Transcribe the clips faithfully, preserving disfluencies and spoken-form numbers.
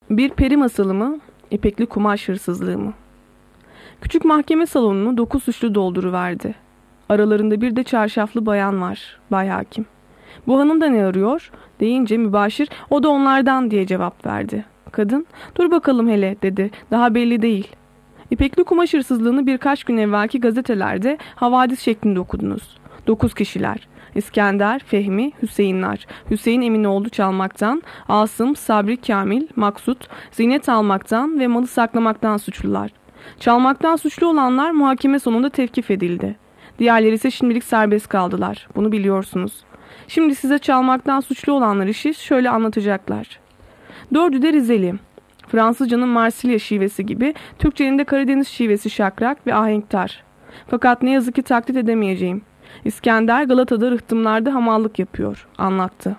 Bir peri masalı mı, ipekli kumaş hırsızlığı mı? Küçük mahkeme salonunu dokuz suçlu dolduruverdi. Aralarında bir de çarşaflı bayan var, Bay Hakim. Bu hanım da ne arıyor deyince mübaşir o da onlardan diye cevap verdi. Kadın dur bakalım hele dedi, daha belli değil. İpekli kumaş hırsızlığını birkaç gün evvelki gazetelerde havadis şeklinde okudunuz. Dokuz kişiler. İskender, Fehmi, Hüseyinler. Hüseyin Eminoğlu çalmaktan, Asım, Sabri Kamil, Maksut, zinet almaktan ve malı saklamaktan suçlular. Çalmaktan suçlu olanlar muhakeme sonunda tevkif edildi. Diğerleri ise şimdilik serbest kaldılar. Bunu biliyorsunuz. Şimdi size çalmaktan suçlu olanlar işi şöyle anlatacaklar. Dördü de Rizeli. Fransızcanın Marsilya şivesi gibi Türkçenin de Karadeniz şivesi şakrak ve ahenktar. Fakat ne yazık ki taklit edemeyeceğim. İskender Galata'da rıhtımlarda hamallık yapıyor, anlattı.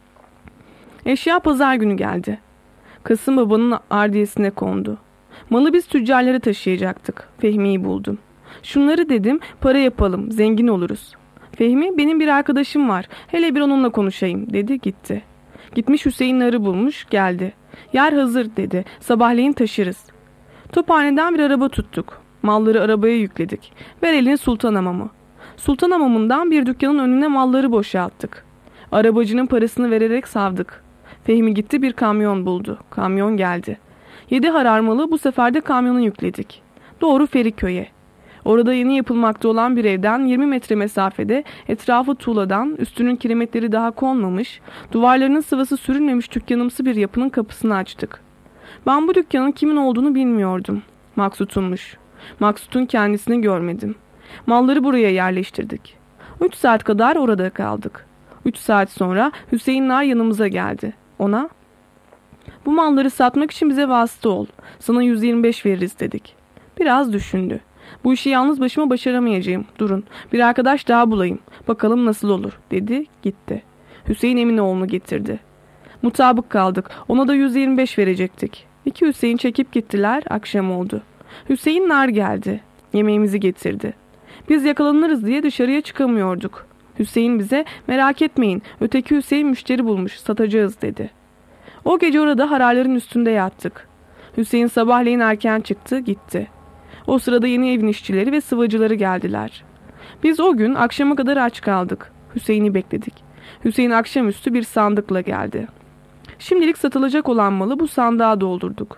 Eşya pazar günü geldi. Kasım babanın ardiyesine kondu. Malı biz tüccarlara taşıyacaktık. Fehmi'yi buldum. Şunları dedim, para yapalım, zengin oluruz. Fehmi, benim bir arkadaşım var, hele bir onunla konuşayım dedi, gitti. Gitmiş Hüseyinleri bulmuş, geldi. Yer hazır dedi, sabahleyin taşırız. Tophaneden bir araba tuttuk. Malları arabaya yükledik. Ver elini Sultanhamamı. Sultanhamamından bir dükkanın önüne malları boşalttık. Arabacının parasını vererek savdık. Fehmi gitti bir kamyon buldu. Kamyon geldi. Yedi harar malı bu sefer de kamyona yükledik. Doğru Feriköy'e. Orada yeni yapılmakta olan bir evden yirmi metre mesafede etrafı tuğladan, üstünün kiremitleri daha konmamış, duvarlarının sıvası sürülmemiş dükkanımsı bir yapının kapısını açtık. Ben bu dükkanın kimin olduğunu bilmiyordum. Maksut'unmuş. Maksut'un kendisini görmedim. Malları buraya yerleştirdik. Üç saat kadar orada kaldık. Üç saat sonra Hüseyinler yanımıza geldi. Ona, bu malları satmak için bize vasıta ol. Sana yüz yirmi beş veririz dedik. Biraz düşündü. Bu işi yalnız başıma başaramayacağım. Durun, bir arkadaş daha bulayım. Bakalım nasıl olur dedi, gitti. Hüseyin Eminoğlu'nu getirdi. Mutabık kaldık. Ona da yüz yirmi beş verecektik. İki Hüseyin çekip gittiler. Akşam oldu. Hüseyinler geldi. Yemeğimizi getirdi. Biz yakalanırız diye dışarıya çıkamıyorduk. Hüseyin bize merak etmeyin, öteki Hüseyin müşteri bulmuş, satacağız dedi. O gece orada hararların üstünde yattık. Hüseyin sabahleyin erken çıktı, gitti. O sırada yeni evin işçileri ve sıvacıları geldiler. Biz o gün akşama kadar aç kaldık. Hüseyin'i bekledik. Hüseyin akşamüstü bir sandıkla geldi. Şimdilik satılacak olan malı bu sandığa doldurduk.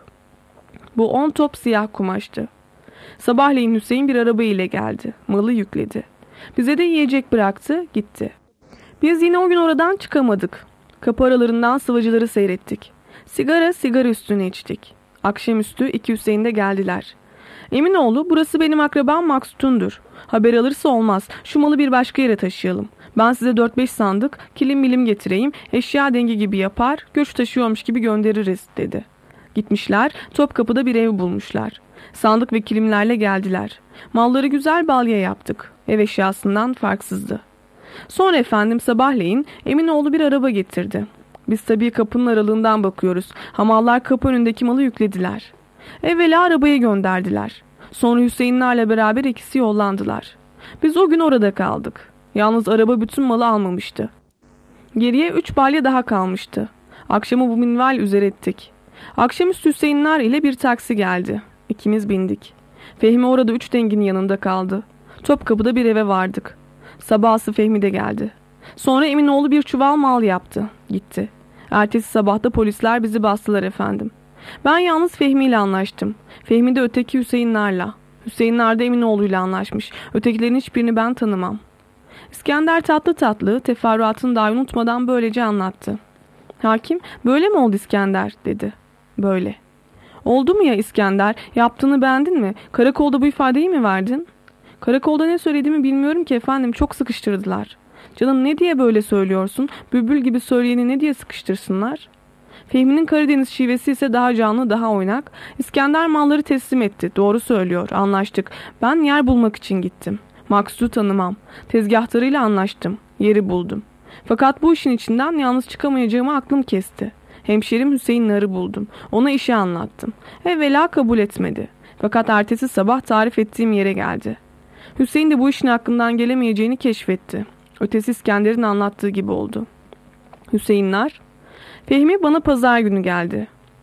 Bu on top siyah kumaştı. Sabahleyin Hüseyin bir araba ile geldi. Malı yükledi. Bize de yiyecek bıraktı, gitti. Biz yine o gün oradan çıkamadık. Kapı aralarından sıvacıları seyrettik. Sigara sigara üstüne içtik. Akşamüstü iki Hüseyin de geldiler. Eminoğlu, burası benim akrabam Maksut'undur. Haber alırsa olmaz. Şu malı bir başka yere taşıyalım. Ben size dört beş sandık kilim milim getireyim. Eşya dengi gibi yapar, göç taşıyormuş gibi göndeririz dedi. Gitmişler, Topkapı'da bir ev bulmuşlar. Sandık ve kilimlerle geldiler. Malları güzel balya yaptık. Ev eşyasından farksızdı. Sonra efendim sabahleyin Eminoğlu bir araba getirdi. Biz tabii kapının aralığından bakıyoruz. Hamallar kapı önündeki malı yüklediler. Evvela arabaya gönderdiler. Sonra Hüseyinlerle beraber ikisi yollandılar. Biz o gün orada kaldık. Yalnız araba bütün malı almamıştı. Geriye üç balya daha kalmıştı. Akşamı bu minval üzere ettik. Akşamüstü Hüseyinler ile bir taksi geldi. İkimiz bindik. Fehmi orada üç denginin yanında kaldı. Topkapı'da bir eve vardık. Sabahsı Fehmi de geldi. Sonra Eminoğlu bir çuval mal yaptı. Gitti. Ertesi sabahta polisler bizi bastılar efendim. Ben yalnız Fehmi ile anlaştım. Fehmi de öteki Hüseyinlerle. Hüseyinler de Eminoğlu ile anlaşmış. Ötekilerin hiçbirini ben tanımam. İskender tatlı tatlı teferruatını dahi unutmadan böylece anlattı. Hakim, böyle mi oldu İskender dedi. Böyle. Oldu mu ya İskender? Yaptığını beğendin mi? Karakolda bu ifadeyi mi verdin? Karakolda ne söylediğimi bilmiyorum ki efendim, çok sıkıştırdılar. Canım ne diye böyle söylüyorsun? Bülbül gibi söyleyeni ne diye sıkıştırsınlar? Fehmi'nin Karadeniz şivesi ise daha canlı, daha oynak. İskender malları teslim etti. Doğru söylüyor, anlaştık. Ben yer bulmak için gittim. Maksut'u tanımam. Tezgahtarıyla anlaştım. Yeri buldum. Fakat bu işin içinden yalnız çıkamayacağımı aklım kesti. Hemşerim Hüseyin Nar'ı buldum. Ona işi anlattım. Evvela kabul etmedi. Fakat ertesi sabah tarif ettiğim yere geldi. Hüseyin de bu işin hakkından gelemeyeceğini keşfetti. Ötesi İskender'in anlattığı gibi oldu. Hüseyin Nar, Fehmi bana pazar günü geldi.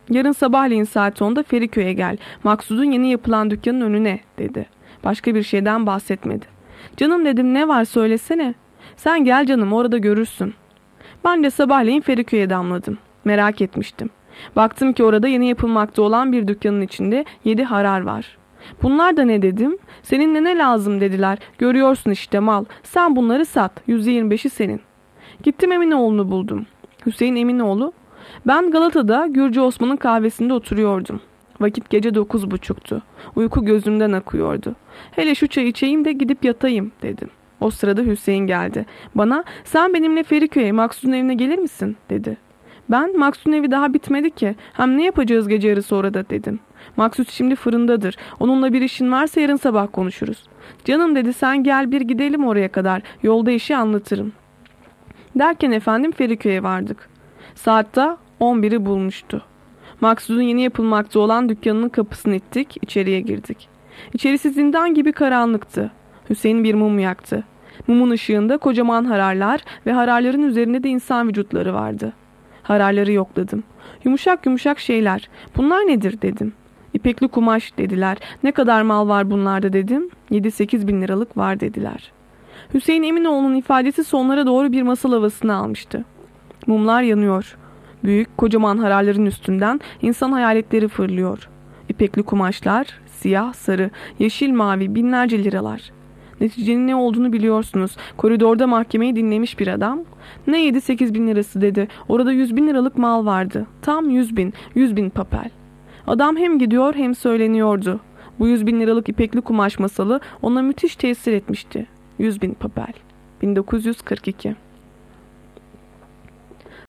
Yarın sabahleyin saat onda Feriköy'e gel. Maksud'un yeni yapılan dükkanın önüne dedi. Başka bir şeyden bahsetmedi. Canım dedim, ne var söylesene. Sen gel canım, orada görürsün. Ben de sabahleyin Feriköy'e damladım. Merak etmiştim. Baktım ki orada yeni yapılmakta olan bir dükkanın içinde yedi harar var. Bunlar da ne dedim? Seninle ne lazım dediler. Görüyorsun işte mal. Sen bunları sat. yüzde yirmi beşi senin. Gittim Eminoğlu'nu buldum. Hüseyin Eminoğlu. Ben Galata'da Gürcü Osman'ın kahvesinde oturuyordum. Vakit gece dokuz buçuktu. Uyku gözümden akıyordu. Hele şu çay içeyim de gidip yatayım dedim. O sırada Hüseyin geldi. Bana sen benimle Feriköy'e Maksud'un evine gelir misin dedi. Ben Maksud'un evi daha bitmedi ki. Hem ne yapacağız gece yarısı orada dedim. Maksud şimdi fırındadır. Onunla bir işin varsa yarın sabah konuşuruz. Canım dedi, sen gel bir gidelim oraya kadar. Yolda işi anlatırım. Derken efendim Feriköy'e vardık. Saatte on biri bulmuştu. Maksud'un yeni yapılmakta olan dükkanının kapısını ittik, içeriye girdik. İçerisi zindan gibi karanlıktı. Hüseyin bir mum yaktı. Mumun ışığında kocaman hararlar ve hararların üzerinde de insan vücutları vardı. Hararları yokladım. Yumuşak yumuşak şeyler. Bunlar nedir dedim. İpekli kumaş dediler. Ne kadar mal var bunlarda dedim. yedi sekiz bin liralık var dediler. Hüseyin Eminoğlu'nun ifadesi sonlara doğru bir masal havasını almıştı. Mumlar yanıyor. Büyük kocaman hararların üstünden insan hayaletleri fırlıyor. İpekli kumaşlar, siyah, sarı, yeşil, mavi binlerce liralar. Neticenin ne olduğunu biliyorsunuz. Koridorda mahkemeyi dinlemiş bir adam. Ne yedi sekiz bin lirası dedi. Orada yüz bin liralık mal vardı. Tam yüz bin, yüz bin papel. Adam hem gidiyor hem söyleniyordu. Bu yüz bin liralık ipekli kumaş masalı ona müthiş tesir etmişti. Yüz bin papel. bin dokuz yüz kırk iki